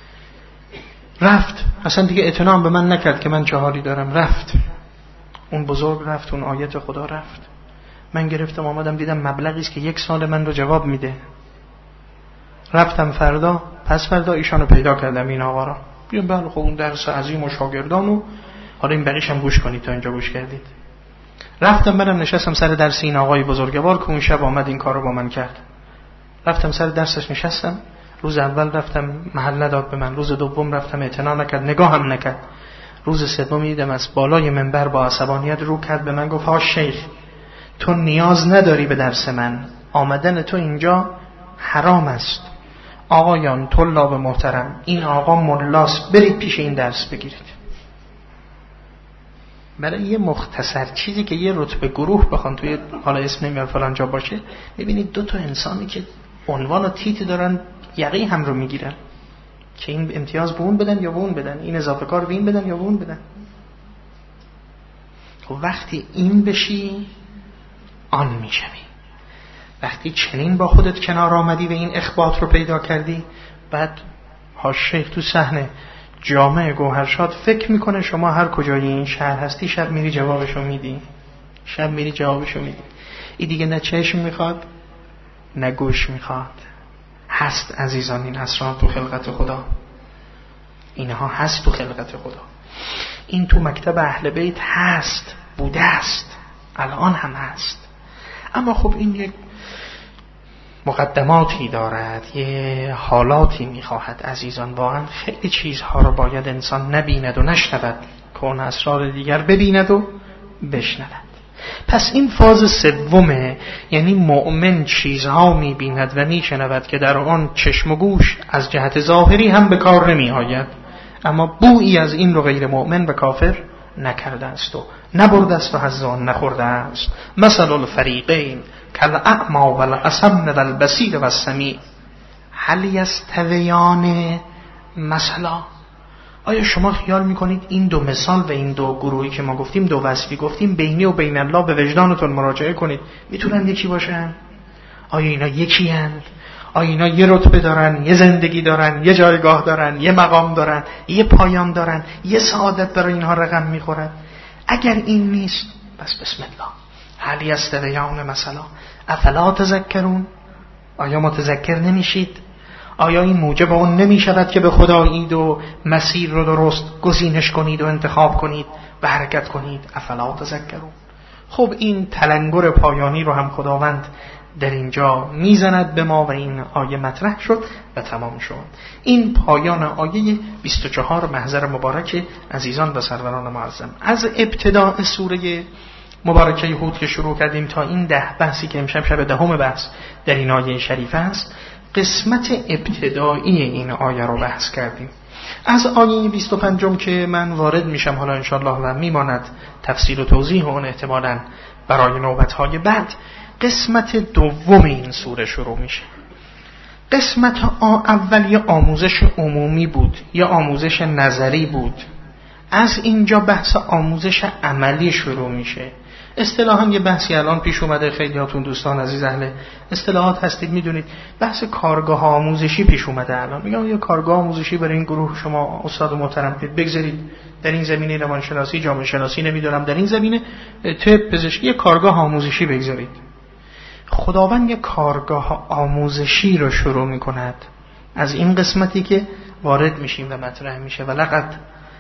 رفت، اصلا دیگه اعتنا به من نکرد که من چه حالی دارم. رفت، اون بزرگ رفت، اون آیت خدا رفت. من گرفتم آمدم دیدم مبلغی است که 1 سال من رو جواب میده. رفتم فردا پس فردا ایشانو پیدا کردم، این آقا را. بیام بله خب اون درس عظیم و شاگردان و حالا این بقیش هم گوش کنید تا اینجا گوش کردید. رفتم برم نشستم سر درس این آقای بزرگوار که اون شب آمد این کارو با من کرد. رفتم سر درسش نشستم. روز اول رفتم محل نداد به من، روز دوم رفتم اعتنا نکرد، نگاه هم نکرد. روز سوم دیدم از بالای منبر با عصبانیت رو کرد به من، گفت ها شیخ تو نیاز نداری به درس من، آمدن تو اینجا حرام است. آقایان طلاب محترم، این آقا ملاست، برید پیش این درس بگیرید. برای یه مختصر چیزی که یه رتبه گروه بخوان توی حالا اسم نمیار فلان جا باشه، ببینید 2 تا انسانی که عنوان و تیتر دارن یقه هم رو میگیرن که این امتیاز به اون بدن یا به اون بدن، این اضافه کار به این بدن یا به اون بدن. خب وقتی این بشی آن میشوی. وقتی چنین با خودت کنار آمدی و این اخبات رو پیدا کردی، بعد ها شیخ تو صحنه جامع گوهرشاد فکر میکنه شما هر کجای این شهر هستی شب میری جوابشو میدی. این دیگه نه چشم میخواد نه گوش میخواد. هست عزیزان، این اسرار تو خلقت خدا، اینها هست تو خلقت خدا. این تو مکتب اهل بیت هست، بوده است، الان هم هست. اما خب این یک مقدماتی دارد، یه حالاتی میخواهد عزیزان. واقعا خیلی چیزها رو باید انسان نبیند و نشنود که اون اسرار دیگر ببیند و بشنود. پس این فاز سومه، یعنی مؤمن چیزها میبیند و میشنود که در آن چشم و گوش از جهت ظاهری هم به کار نمی آید، اما بویی از این رو غیر مؤمن به کافر نکرده است و نبرده است و حظ آن نخورده است. مثل الفریقین کالاعمی والاصم والبصیر والسمیع هل یستویان مثلا. آیا شما خیال میکنید این 2 مثال و این 2 گروهی که ما گفتیم، 2 وصفی گفتیم، بینی و بین الله به وجدانتون مراجعه کنید، میتونن یکی باشن؟ آیا اینا یکی هستند؟ آیا اینا یه رتبه دارن، یه زندگی دارن، یه جایگاه دارن، یه مقام دارن، یه پایان دارن، یه سعادت برای اینها رقم میخورد؟ اگر این نیست پس بسم الله. هل یستویان مثلا افلا تذکرون. آیا متذکر نمیشید؟ آیا این موجب اون نمیشود که به خدایید و مسیر رو درست گزینش کنید و انتخاب کنید و حرکت کنید؟ افلا تذکرون. خب این تلنگر پایانی رو هم خداوند در اینجا میزند به ما و این آیه مطرح شد و تمام شد. این پایان آیه 24 محضر مبارک عزیزان و سروران معظم. از ابتداء سوره مبارکه هود که شروع کردیم تا این 10 بحثی که امشب شب 10 بحث در این آیه شریف است، قسمت ابتدایی این آیه رو بحث کردیم. از آیه 25 که من وارد میشم حالا انشاءالله و میماند تفسیر و توضیح اون احتمالاً برای نوبت‌های بعد، قسمت دوم این سوره شروع میشه. قسمت اول یه آموزش عمومی بود، یه آموزش نظری بود. از اینجا بحث آموزش عملی شروع میشه. اصطلاحاً یه بحثی الان پیش اومده، خیلی هاتون دوستان عزیز اهل اصطلاحات هستید میدونید، بحث کارگاه آموزشی پیش اومده. الان میگم یه کارگاه آموزشی برای این گروه شما استاد محترم بگذارید در این زمینه روانشناسی، جامعه شناسی، نمیدونم در این زمینه طب، پزشکی، یه کارگاه آموزشی بگذارید. خداوند یه کارگاه آموزشی رو شروع میکند از این قسمتی که وارد میشیم و مطرح میشه. ولقد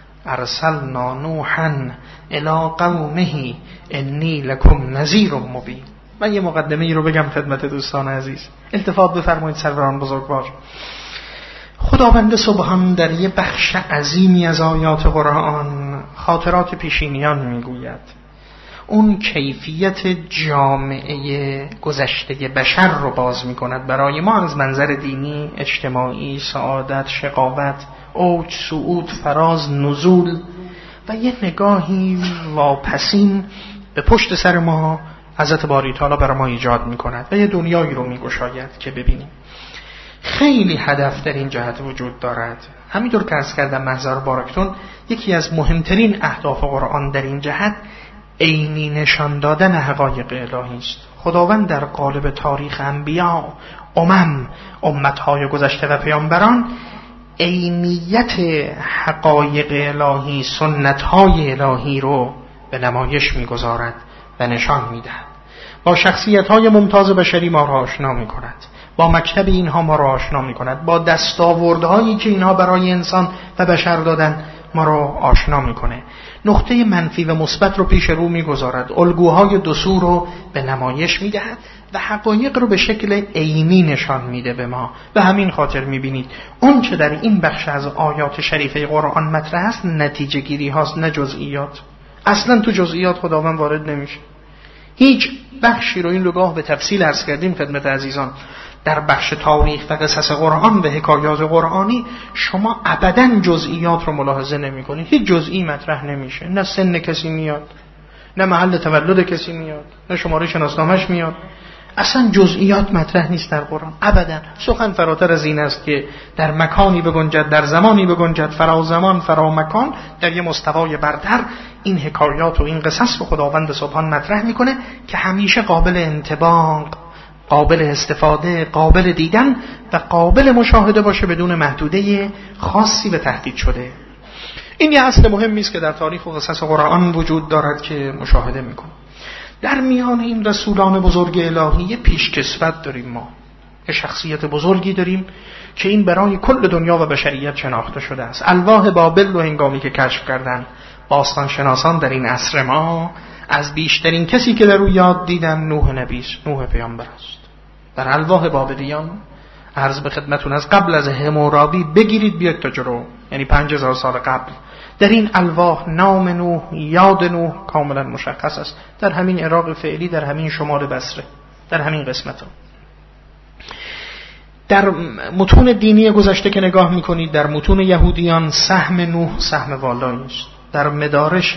ارسلنا نوحا الی قومه انی لکم نذیر مبین. من یه مقدمه ای رو بگم خدمت دوستان عزیز، التفات بفرمایید سروران بزرگوار. خداوند سبحان در یه بخش عظیمی از آیات قرآن خاطرات پیشینیان میگوید اون کیفیت جامعه گذشته بشر رو باز میکند برای ما از منظر دینی، اجتماعی، سعادت، شقاوت، اوج، صعود، فراز، نزول و یه نگاهی واپسین به پشت سر ما حضرت باری تعالی برای ما ایجاد میکند و یه دنیایی رو میگشاید که ببینیم. خیلی هدف در این جهت وجود دارد. همینطور که عرض کردم محضر بارکتون، یکی از مهمترین اهداف قرآن در این جهت عینی نشان دادن حقایق الهی است. خداوند در قالب تاریخ انبیا، امتهای گذشته و پیامبران عینیت حقایق الهی، سنتهای الهی رو به نمایش میگذارد و نشان میدهد. با شخصیت‌های ممتاز بشری ما را آشنا می‌کند، با مکتب اینها ما را آشنا می‌کند، با دستاوردهایی که اینها برای انسان و بشر دادن ما را آشنا می‌کنه. نقطه منفی و مثبت رو پیش رو می‌گذارد، الگوهای دو سو رو به نمایش می‌دهد و حقایق رو به شکل عینی نشان میده به ما. به همین خاطر می‌بینید اون چه در این بخش از آیات شریفه قرآن مطرح است نتیجه گیری هاست، نه جزئیات. اصلا تو جزئیات خداوند وارد نمیشه. هیچ بخشی رو این لگاه به تفصیل عرض کردیم خدمت عزیزان. در بخش تاریخ و قصص قرآن و حکایات قرآنی شما ابداً جزئیات رو ملاحظه نمی کنید. هیچ جزئی مطرح نمیشه. نه سن کسی میاد، نه محل تولد کسی میاد، نه شماره شناسنامه‌اش میاد. اصلا جزئیات مطرح نیست در قرآن ابداً. سخن فراتر از این است که در مکانی بگنجد، در زمانی بگنجد، فرا زمان فرا مکان، در یه مستوای برتر این حکایات و این قصص رو خداوند سبحان مطرح میکنه که همیشه قابل انطباق، قابل استفاده، قابل دیدن و قابل مشاهده باشه بدون محدوده خاصی و تهدید شده. این یه اصل مهمی است که در تاریخ و قصص قرآن وجود دارد که مشاهده میکنه. در میان این رسولان بزرگ الهی یه پیشکسوت داریم، ما یه شخصیت بزرگی داریم که این برای کل دنیا و بشریت شناخته شده است. الواح بابل رو هنگامی که کشف کردن باستان شناسان در این عصر ما، از بیشترین کسی که در او یاد دیدن نوح نبی است، نوح پیامبر است. در الواح بابلیان عرض به خدمتون از قبل از حمورابی بگیرید بیاد تا جلو، یعنی 5000 سال قبل، در این الواح نام نوح، یاد نوح کاملا مشخص است. در همین عراق فعلی، در همین شمال بصره، در همین قسمت ها. در متون دینی گذشته که نگاه میکنید، در متون یهودیان سهم نوح سهم والایی است. در مدارش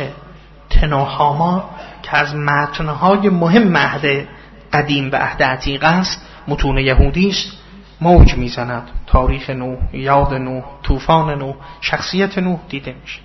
تنوهاما که از متنهای مهم عهد قدیم و عهد عتیق است، متون یهودی است، موج میزند. تاریخ نوح، یاد نوح، طوفان نوح، شخصیت نوح دیده میشه.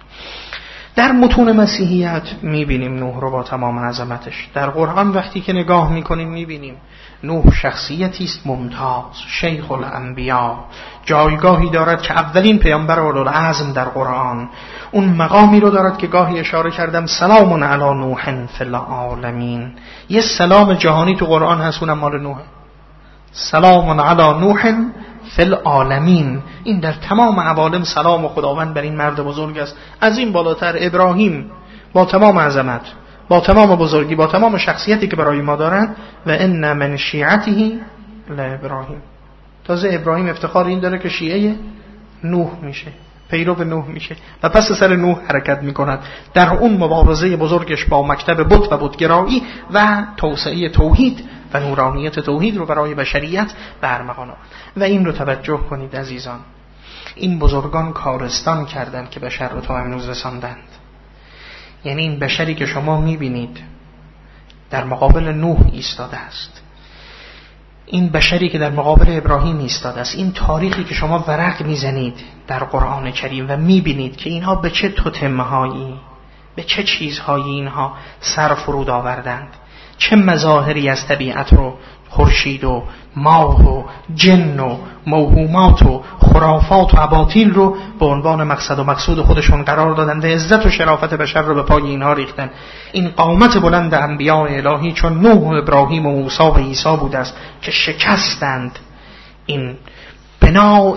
در متون مسیحیت میبینیم نوح رو با تمام عظمتش. در قرآن وقتی که نگاه میکنیم میبینیم نوح شخصیتی است ممتاز، شیخ الانبیا، جایگاهی دارد که اولین پیامبر اولوالعزم در قرآن. اون مقامی رو دارد که گاهی اشاره کردم، سلام علی نوح فی العالمین. یه سلام جهانی تو قرآن هست، اونم مال نوح. سلام علی نوح فی العالمین. این در تمام عوالم سلام خداوند بر این مرد بزرگ است. از این بالاتر ابراهیم با تمام عظمت، با تمام بزرگی، با تمام شخصیتی که برای ما دارند، و ان من شیعته لابراهیم. تازه ابراهیم افتخار این داره که شیعه نوح میشه، پیرو نوح میشه و پس سر نوح حرکت میکند در اون مبارزه بزرگش با مکتب بت و بتگرایی و توسعه توحید و نورانیت توحید رو برای بشریت برمغان آورد. و این رو توجه کنید عزیزان، این بزرگان کارستان کردند که بشر رو تا امروز رساندند. یعنی این بشری که شما میبینید در مقابل نوح ایستاده است، این بشری که در مقابل ابراهیم ایستاده است، این تاریخی که شما ورق میزنید در قرآن کریم و میبینید که اینها به چه توتمهایی، به چه چیزهایی اینها سر فرود آوردند، چه مظاهری از طبیعت رو، خورشید و ماه و جن و موهومات و خرافات و اباطیل رو به عنوان مقصد و مقصود خودشون قرار دادن و عزت و شرافت بشر رو به پای اینها ریختن. این قامت بلند انبیاء الهی چون نوح و ابراهیم و موسی و عیسی بوده است که شکستند این بناء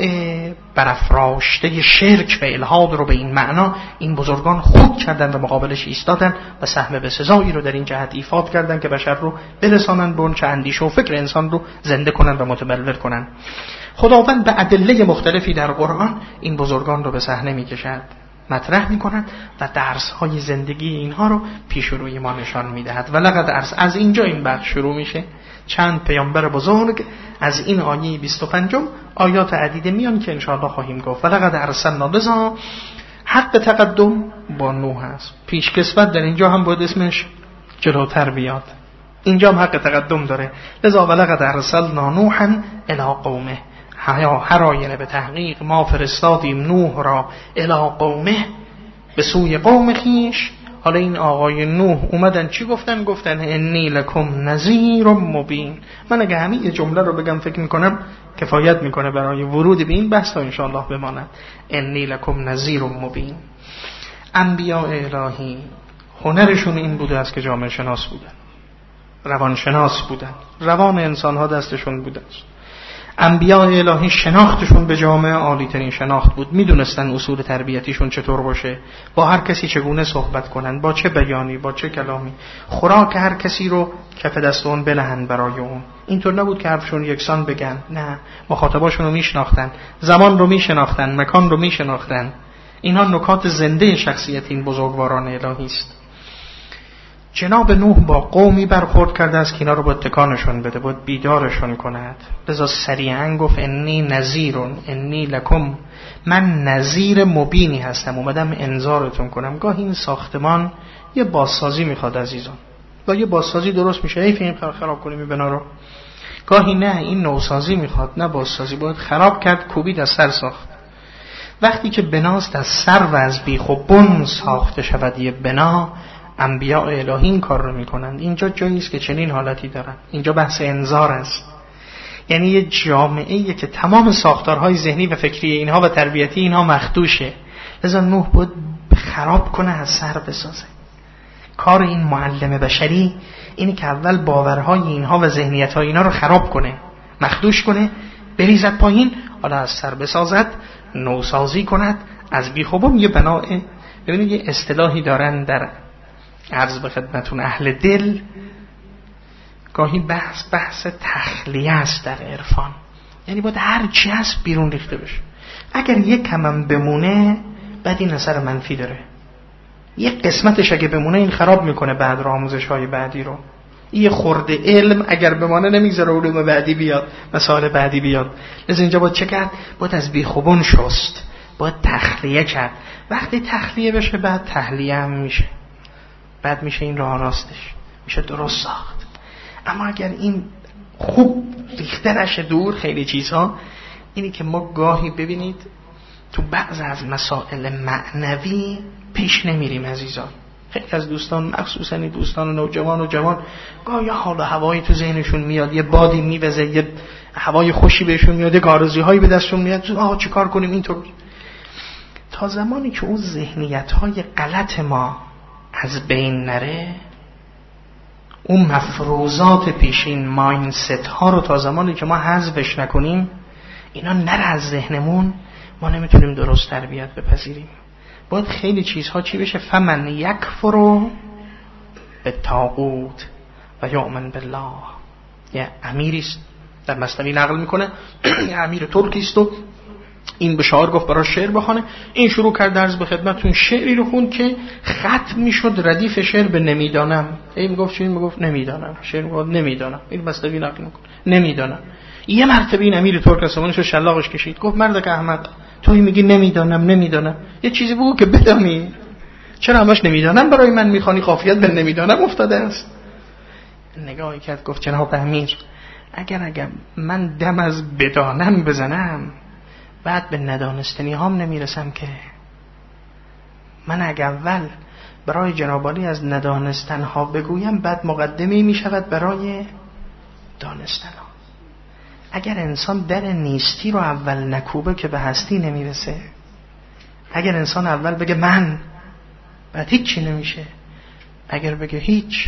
برافراشته شرک و الحاد رو به این معنا. این بزرگان خود کردن و مقابلش ایستادن و سهم به سزایی رو در این جهت ایفاد کردن که بشر رو برسانن به اون چه اندیشه و فکر انسان رو زنده کنن و متبلور کنن. خداوند به ادله مختلفی در قرآن این بزرگان رو به صحنه می‌کشد مطرح می‌کند و درس‌های زندگی اینها رو پیش روی ما نشان می‌دهد. و لقد از اینجا این بخش شروع میشه. چند پیامبر بزرگ از این آیه 25 آیات عدیده میان که انشاءالله خواهیم گفت. و لقد ارسلنا لذا حق تقدم با نوح هست. پیشکسوت در اینجا هم باید اسمش جلوتر بیاد. اینجا هم حق تقدم داره. لذا ولقد ارسلنا نوحا الی قومه، هر آینه به تحقیق ما فرستادیم نوح را الی قومه، به سوی قوم خیش. حالا این آقای نوح اومدن چی گفتن؟ گفتن انی لکم نذیر مبین. من اگه همین یه جمله رو بگم فکر میکنم کفایت میکنه برای ورود به این بحث تا انشاءالله بماند. انی لکم نذیر مبین. انبیاء الهی هنرشون این بوده است که جامعه شناس بودن، روانشناس بودن، روان انسانها دستشون بوده است. انبیاء الهی شناختشون به جامعه عالی ترین شناخت بود. میدونستن اصول تربیتیشون چطور باشه، با هر کسی چگونه صحبت کنن، با چه بیانی، با چه کلامی، خوراک هر کسی رو کف دست اون بلهن برای اون. اینطور نبود که حرفشون یکسان بگن، نه، مخاطباشون رو میشناختن، زمان رو میشناختن، مکان رو میشناختن. اینها نکات زنده شخصیت این بزرگواران الهی است. جناب نوح با قومی برخورد کرده است که اینا رو باید تکانشون بده، باید بیدارشون کند. لذا سریعا گفت انی نذیرون، انی لکم، من نذیر مبینی هستم، اومدم انذارتون کنم. گاهی این ساختمان یه بازسازی میخواد عزیزان، با یه بازسازی درست میشه، حیف این خراب کنیم این بنا رو. گاهی نه، این نوسازی میخواد، نه بازسازی. باید خراب کرد، کوبید، از سر ساخت. وقتی که بناست از سر و از بیخ و بن ساخته شود یه بنا، انبیاء الهی این کار رو میکنند. اینجا جایی است که چنین حالتی دارن. اینجا بحث انذار است. یعنی یه جامعه‌ای که تمام ساختارهای ذهنی و فکری اینها و تربیتی اینها مخدوشه. لذا نوح بود خراب کنه، از سر بسازه. کار این معلم بشری اینی که اول باورهای اینها و ذهنیت‌های اینا رو خراب کنه، مخدوش کنه، بریزد پایین، حالا از سر بسازد، نوسازی کند، از بیخوبون یه بناء. ببینید یه اصطلاحی دارن در عرض به خدمتون اهل دل، گاهی بحث تخلیه است در عرفان. یعنی باید هر چی هست بیرون ریخته بشه. اگر یک کمم بمونه بعد این اثر منفی داره. یک قسمتش اگه بمونه این خراب میکنه بعد رو آموزش های بعدی رو. یه خورده علم اگر بمانه نمیگذاره علوم بعدی بیاد، مسائل بعدی بیاد. لذا اینجا باید چه کرد؟ باید از بیخوبون شست، باید تخلیه کرد. وقتی تخلیه بشه بعد تحلیه هم میشه، بعد میشه این راه راستش، میشه درست ساخت. اما اگر این خوب ریخته نشه دور خیلی چیزها، اینی که ما گاهی ببینید تو بعض از مسائل معنوی پیش نمیریم عزیزان. خیلی از دوستان، مخصوصا این دوستان نوجوان و جوان، گاهی حال و هوایی تو ذهنشون میاد، یه بادی میوزه، یه هوای خوشی بهشون میاد، یه آرزوی هایی به دستشون میاد، چی کار کنیم اینطور. تا زمانی که اون ذهنیت‌های غلط ما از بین نره، اون مفروضات پیشین، مایندست ها رو تا زمانی که ما حذفش نکنیم، اینا نره از ذهنمون، ما نمیتونیم درست تربیت بپذیریم. باید خیلی چیزها چی بشه؟ فمن یکفر بالطاغوت و یؤمن بالله. یه امیریست در مثنوی نقل میکنه، یه امیر ترکی است و این به شاعر گفت برای شعر بخونه. این شروع کرد عرض به خدمتتون شعری رو خوند که ختم میشد ردیف شعر به نمیدانم. این میگفت چی؟ میگفت نمیدانم. شعر میگفت نمیدانم. این مثنوی نقل میکنه نمیدانم. یه مرتبه این امیر ترک اسمانشو شلاقش کشید، گفت مردک احمد، توی میگی نمیدانم، یه چیزی بگو که بدانی. چرا همش نمیدانم برای من میخوانی؟ قافیت به نمیدانم افتاده است. نگاهی کرد گفت جناب امیر، اگر من دم از بدانم بزنم بعد به ندانستنی هام نمیرسم که. من اگر اول برای جناب عالی از ندانستن ها بگویم بعد مقدمه می شود برای دانستن ها. اگر انسان در نیستی رو اول نکوبه که به هستی نمیرسه. اگر انسان اول بگه من، بعد هیچی نمیشه. اگر بگه هیچ،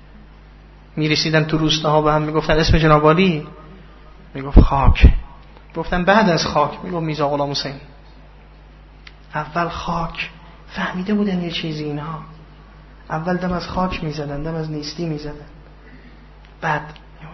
میرسیدن تو روستاها به هم میگفتن اسم جناب عالی، میگفت خاک. گفتن بعد از خاک، میگفت میرزا غلام حسین. اول خاک. فهمیده بودن یه چیزی اینها. اول دم از خاک میزدن، دم از نیستی میزدن. بعد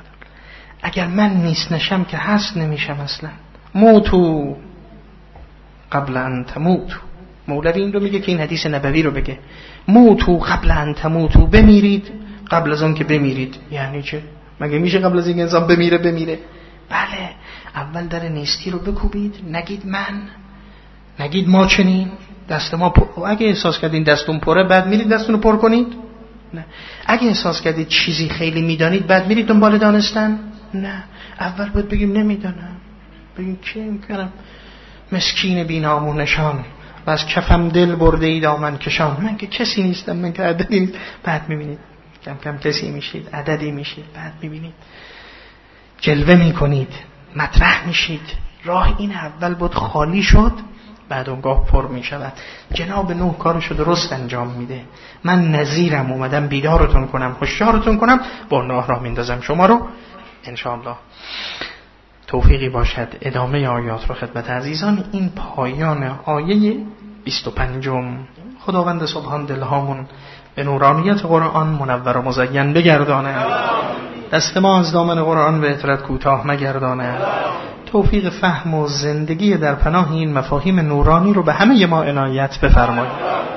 اگر من نیست نشم که هست نمیشم اصلا. موتو قبل ان تموتو. مولوی این رو میگه که این حدیث نبوی رو بگه، موتو قبل ان تموتو، بمیرید قبل از اون که بمیرید. یعنی چه؟ مگه میشه قبل از اینکه انسان بمیره؟ بله، اول در نیستی رو بکوبید، نگید من، نگید ما چنین، دست ما اگه احساس کردین دستون پره بعد میرید دستون رو پر کنید؟ نه. اگه احساس کردید چیزی خیلی میدانید بعد میرید دنبال دانستن؟ نه. اول باید بگیم نمیدانم، بگیم چه میکنم، مسکین بی‌نام و نشان و از کفم دل برده ای دامن کشان، من که کسی نیستم، من که عددی نیست. بعد میبینید کم کم کسی میشید، عددی میشید، بعد میبینید جلوه میکنید، مطرح میشید. راه این اول بود خالی شد، بعد اونگاه پر میشود. جناب نوح کارشو درست انجام میده. من نذیرم، اومدم بیدارتون کنم، هوشیارتون کنم، با راه میندازم شما رو. انشاءالله توفیقی باشد ادامه آیات رو خدمت عزیزان. این پایان آیه 25. خداوند سبحان دلهامون به نورانیت قرآن منور و مزین بگردانه، دست ما از دامن قرآن به اطرت کوتاه مگردانه، توفیق فهم و زندگی در پناه این مفاهیم نورانی رو به همه ما عنایت بفرمایید.